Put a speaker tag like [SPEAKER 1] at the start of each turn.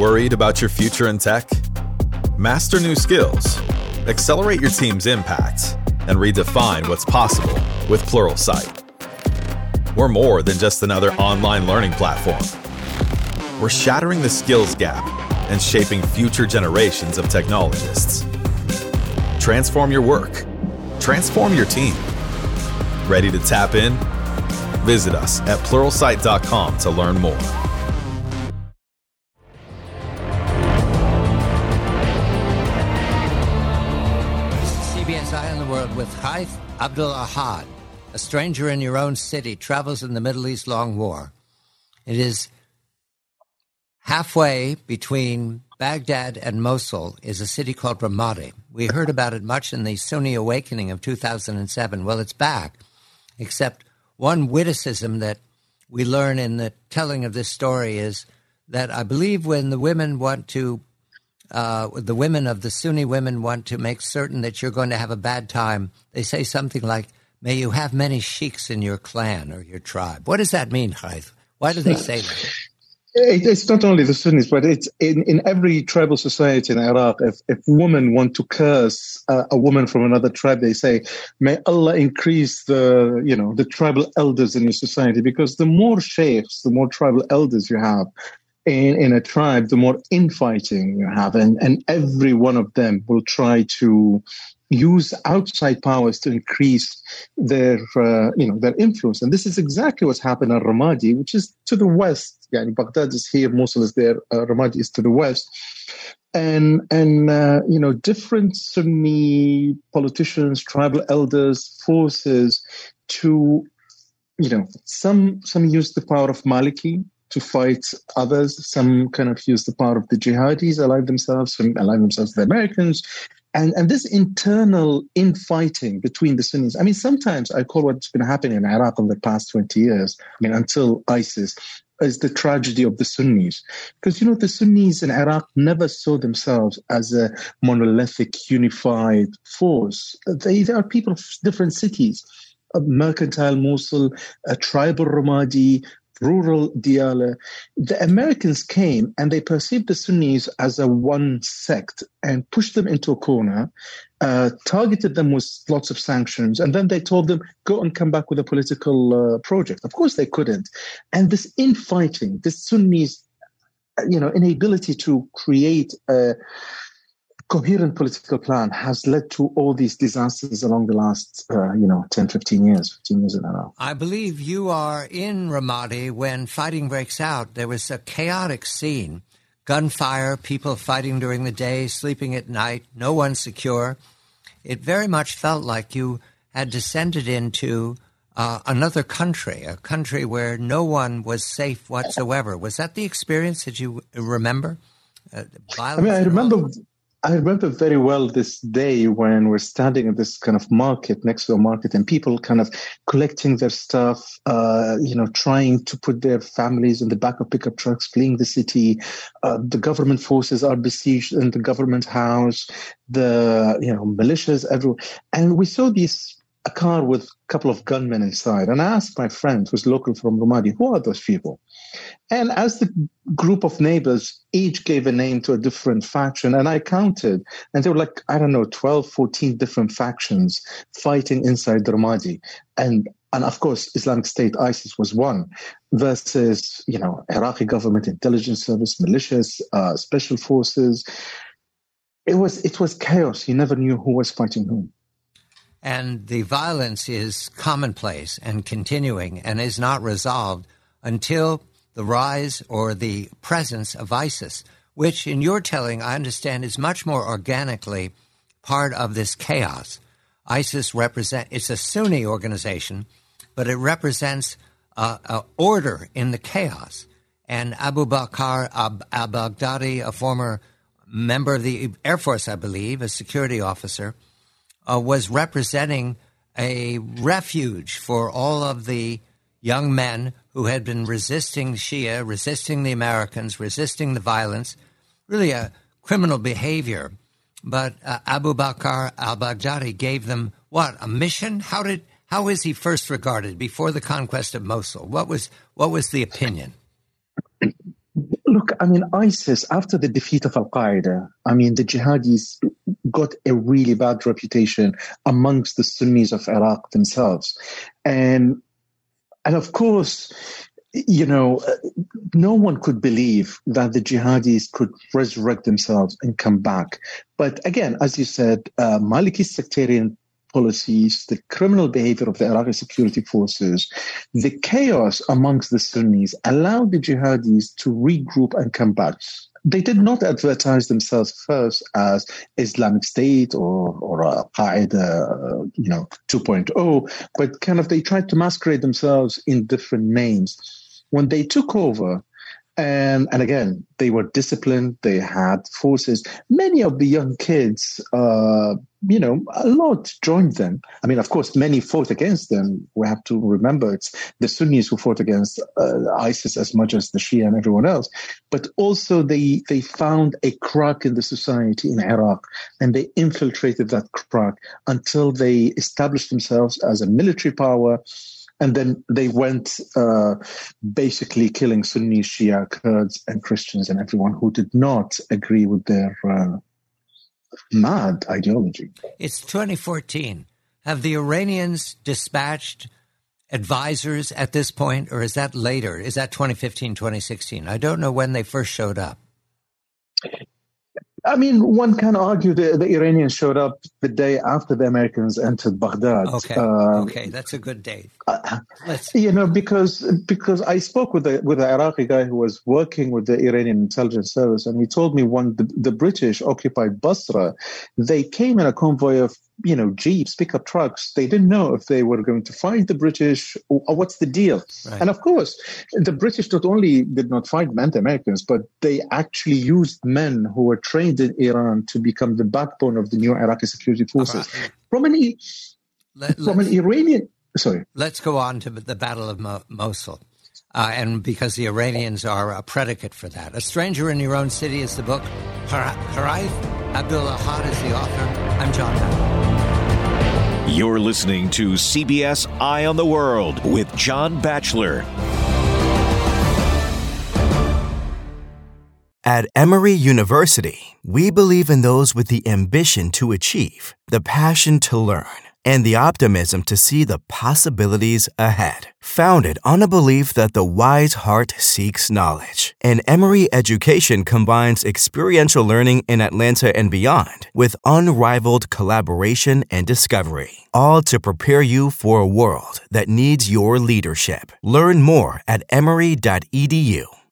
[SPEAKER 1] Worried about your future in tech? Master new skills, accelerate your team's impact, and redefine what's possible with Pluralsight. We're more than just another online learning platform. We're shattering the skills gap and shaping future generations of technologists. Transform your work. Transform your team. Ready to tap in? Visit us at pluralsight.com to learn more.
[SPEAKER 2] CBS Eye on the World with Haith Abdul Ahad, a stranger in your own city, travels in the Middle East long war. It is halfway between Baghdad and Mosul is a city called Ramadi. We heard about it much in the Sunni awakening of 2007. Well, it's back, except one witticism that we learn in the telling of this story is that I believe when the women want to the women of the Sunni women want to make certain that you're going to have a bad time, they say something like, "May you have many sheiks in your clan or your tribe." What does that mean, Haith? Why do they say that?
[SPEAKER 3] It's not only the Sunnis, but it's in every tribal society in Iraq. If women want to curse a woman from another tribe, they say, "May Allah increase the tribal elders in your society," because the more sheikhs, the more tribal elders you have in a tribe, the more infighting you have, and every one of them will try to use outside powers to increase their influence. And this is exactly what's happened in Ramadi, which is to the west. Baghdad is here, Mosul is there, Ramadi is to the west. And different Sunni politicians, tribal elders, forces to, some use the power of Maliki to fight others. Some kind of use the power of the jihadis, align themselves with the Americans. And this internal infighting between the Sunnis, I mean, sometimes I call what's been happening in Iraq over the past 20 years, until ISIS, is the tragedy of the Sunnis. Because, the Sunnis in Iraq never saw themselves as a monolithic, unified force. They are people of different cities, a mercantile Mosul, a tribal Ramadi, rural Diyala. The Americans came and they perceived the Sunnis as a one sect and pushed them into a corner, targeted them with lots of sanctions, and then they told them, go and come back with a political project. Of course they couldn't. And this infighting, this Sunnis, inability to create a coherent political plan has led to all these disasters along the last, 10, 15 years in Iraq.
[SPEAKER 2] I believe you are in Ramadi when fighting breaks out. There was a chaotic scene, gunfire, people fighting during the day, sleeping at night, no one secure. It very much felt like you had descended into another country, a country where no one was safe whatsoever. Was that the experience that you remember?
[SPEAKER 3] I remember very well this day when we're standing at this kind of market, next to a market, and people kind of collecting their stuff, trying to put their families in the back of pickup trucks, fleeing the city. The government forces are besieged in the government house, the, militias, everywhere. And we saw a car with a couple of gunmen inside. And I asked my friend who's local from Ramadi, who are those people? And as the group of neighbors each gave a name to a different faction, and I counted, and there were 12, 14 different factions fighting inside Ramadi. And of course, Islamic State, ISIS was one, versus, Iraqi government, intelligence service, militias, special forces. It was chaos. You never knew who was fighting whom.
[SPEAKER 2] And the violence is commonplace and continuing and is not resolved until the rise or the presence of ISIS, which in your telling, I understand, is much more organically part of this chaos. ISIS it's a Sunni organization, but it represents order in the chaos. And Abu Bakr al-Baghdadi, a former member of the Air Force, I believe, a security officer, was representing a refuge for all of the young men who had been resisting Shia, resisting the Americans, resisting the violence, really a criminal behavior. But Abu Bakr al-Baghdadi gave them, a mission? How is he first regarded before the conquest of Mosul? What was the opinion?
[SPEAKER 3] Look, I mean, ISIS, after the defeat of Al-Qaeda, I mean, the jihadis got a really bad reputation amongst the Sunnis of Iraq themselves. And of course, you know, no one could believe that the jihadis could resurrect themselves and come back. But again, as you said, Maliki sectarian policies, the criminal behavior of the Iraqi security forces, the chaos amongst the Sunnis allowed the jihadis to regroup and come back. They did not advertise themselves first as Islamic State or Qaeda, 2.0, but kind of they tried to masquerade themselves in different names. When they took over, and again, they were disciplined, they had forces. Many of the young kids, a lot joined them. I mean, of course, many fought against them. We have to remember it's the Sunnis who fought against ISIS as much as the Shia and everyone else. But also they found a crack in the society in Iraq, and they infiltrated that crack until they established themselves as a military power. And then they went basically killing Sunni, Shia, Kurds, and Christians and everyone who did not agree with their mad ideology.
[SPEAKER 2] It's 2014. Have the Iranians dispatched advisors at this point, or is that later? Is that 2015, 2016? I don't know when they first showed up.
[SPEAKER 3] I mean, one can argue the Iranians showed up the day after the Americans entered Baghdad.
[SPEAKER 2] Okay, that's a good date.
[SPEAKER 3] Because I spoke with the Iraqi guy who was working with the Iranian intelligence service, and he told me when the British occupied Basra, they came in a convoy of jeeps, pickup trucks. They didn't know if they were going to fight the British or what's the deal. Right. And of course, the British not only did not fight the Americans, but they actually used men who were trained in Iran to become the backbone of the new Iraqi security forces.
[SPEAKER 2] Let's go on to the Battle of Mosul. And because the Iranians are a predicate for that. A Stranger in Your Own City is the book. Harith Abdul-Ahad is the author. I'm John Batchelor.
[SPEAKER 4] You're listening to CBS Eye on the World with John Batchelor.
[SPEAKER 5] At Emory University, we believe in those with the ambition to achieve, the passion to learn, and the optimism to see the possibilities ahead. Founded on a belief that the wise heart seeks knowledge, and Emory education combines experiential learning in Atlanta and beyond with unrivaled collaboration and discovery, all to prepare you for a world that needs your leadership. Learn more at emory.edu.